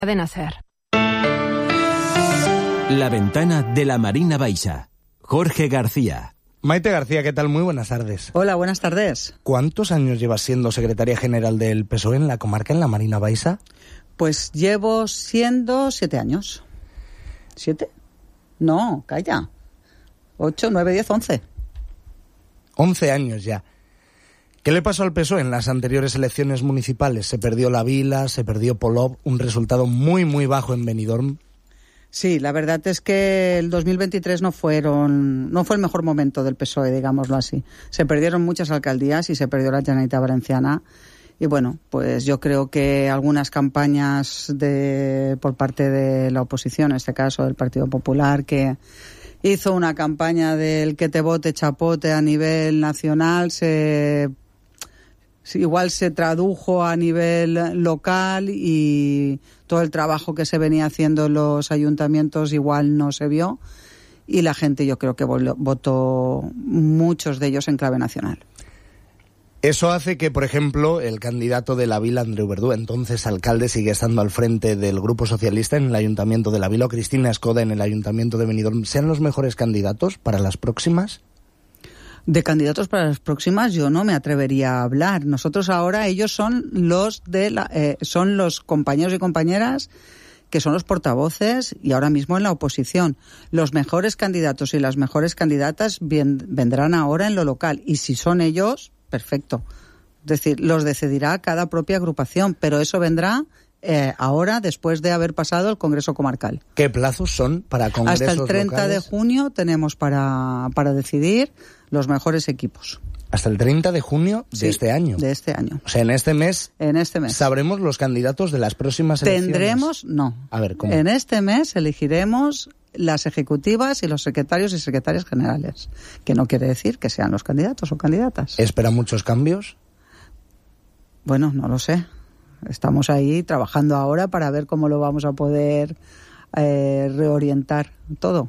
Cadena SER. La ventana de la Marina Baixa. Jorge García. Maite García, ¿qué tal? Muy buenas tardes. Hola, buenas tardes. ¿Cuántos años llevas siendo secretaria general del PSOE en la comarca, en la Marina Baixa? Pues llevo siendo 7 años. ¿7? No, calla. 8, 9, 10, 11. 11 años ya. ¿Qué le pasó al PSOE en las anteriores elecciones municipales? Se perdió La Vila, se perdió Polop, un resultado muy, muy bajo en Benidorm. Sí, la verdad es que el 2023 no fue el mejor momento del PSOE, digámoslo así. Se perdieron muchas alcaldías y se perdió la Generalitat Valenciana. Y bueno, pues yo creo que algunas campañas por parte de la oposición, en este caso del Partido Popular, que hizo una campaña del que te vote chapote a nivel nacional, igual se tradujo a nivel local y todo el trabajo que se venía haciendo en los ayuntamientos igual no se vio y la gente yo creo que votó muchos de ellos en clave nacional. Eso hace que, por ejemplo, el candidato de La Vila, Andreu Verdú, entonces alcalde, sigue estando al frente del Grupo Socialista en el Ayuntamiento de La Vila, o Cristina Escoda en el Ayuntamiento de Benidorm, ¿sean los mejores candidatos para las próximas? De candidatos para las próximas yo no me atrevería a hablar. Nosotros ahora, ellos son son los compañeros y compañeras que son los portavoces y ahora mismo en la oposición. Los mejores candidatos y las mejores candidatas vendrán ahora en lo local y si son ellos, perfecto. Es decir, los decidirá cada propia agrupación, pero eso vendrá ahora después de haber pasado el Congreso Comarcal. ¿Qué plazos son para congresos locales? Hasta el 30 de junio tenemos para decidir los mejores equipos. ¿Hasta el 30 de junio de este año? De este año. O sea, en este mes sabremos los candidatos de las próximas elecciones. A ver, ¿cómo? En este mes elegiremos las ejecutivas y los secretarios y secretarias generales, que no quiere decir que sean los candidatos o candidatas. ¿Espera muchos cambios? Bueno, no lo sé. Estamos ahí trabajando ahora para ver cómo lo vamos a poder reorientar todo.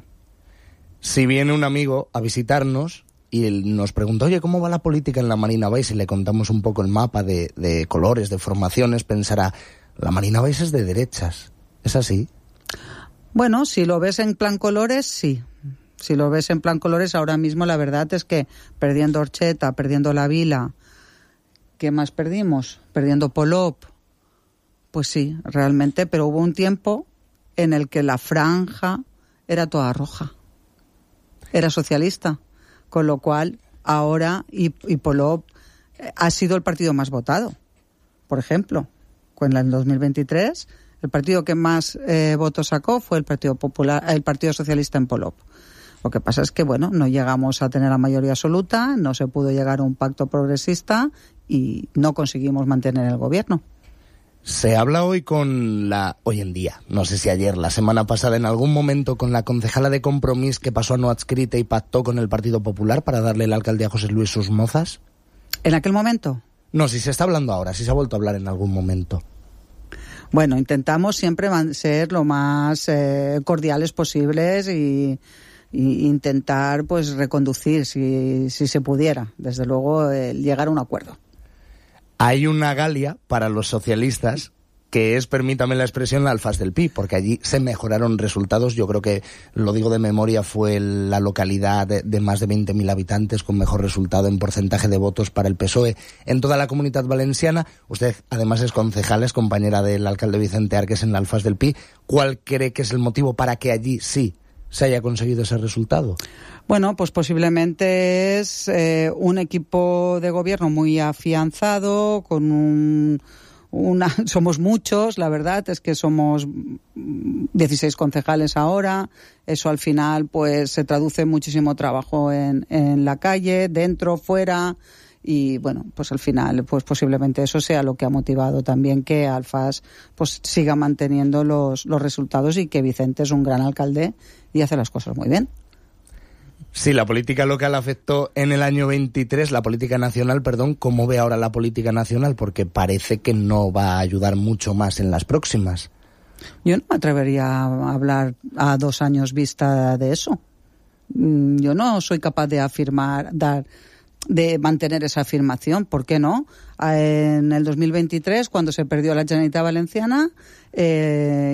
Si viene un amigo a visitarnos y nos pregunta, oye, ¿cómo va la política en la Marina Baixa? Y le contamos un poco el mapa de colores, de formaciones, pensará, la Marina Baixa es de derechas. ¿Es así? Bueno, si lo ves en plan colores, sí. Si lo ves en plan colores, ahora mismo la verdad es que perdiendo Orcheta, perdiendo La Vila, ¿qué más perdimos? Perdiendo Polop. Pues sí, realmente, pero hubo un tiempo en el que la franja era toda roja. Era socialista. Con lo cual, ahora, y Polop ha sido el partido más votado. Por ejemplo, en el 2023, el partido que más votos sacó fue el Partido Popular, el Partido Socialista en Polop. Lo que pasa es que, bueno, no llegamos a tener la mayoría absoluta, no se pudo llegar a un pacto progresista y no conseguimos mantener el gobierno. Se habla hoy hoy en día, no sé si ayer, la semana pasada, en algún momento con la concejala de Compromís que pasó a no adscrita y pactó con el Partido Popular para darle la alcaldía a José Luis Sus Mozas. ¿En aquel momento? No, si se está hablando ahora, si se ha vuelto a hablar en algún momento. Bueno, intentamos siempre ser lo más cordiales posibles y intentar pues reconducir si se pudiera, desde luego llegar a un acuerdo. Hay una galia para los socialistas que es, permítame la expresión, la Alfaz del Pi, porque allí se mejoraron resultados. Yo creo que, lo digo de memoria, fue la localidad de más de 20.000 habitantes con mejor resultado en porcentaje de votos para el PSOE en toda la Comunitat Valenciana. Usted, además, es concejala, es compañera del alcalde Vicente Arques en la Alfaz del Pi. ¿Cuál cree que es el motivo para que allí sí se haya conseguido ese resultado? Bueno, pues posiblemente es un equipo de gobierno muy afianzado, con somos muchos, la verdad es que somos 16 concejales ahora. Eso al final pues se traduce en muchísimo trabajo en la calle, dentro, fuera. Y bueno, pues al final pues posiblemente eso sea lo que ha motivado también que Alfaz pues siga manteniendo los resultados y que Vicente es un gran alcalde y hace las cosas muy bien. Sí, la política local afectó en el año 23, la política nacional, perdón. ¿Cómo ve ahora la política nacional? Porque parece que no va a ayudar mucho más en las próximas. Yo no me atrevería a hablar a 2 años vista de eso. Yo no soy capaz de afirmar, de mantener esa afirmación, ¿por qué no? En el 2023, cuando se perdió la Generalitat Valenciana,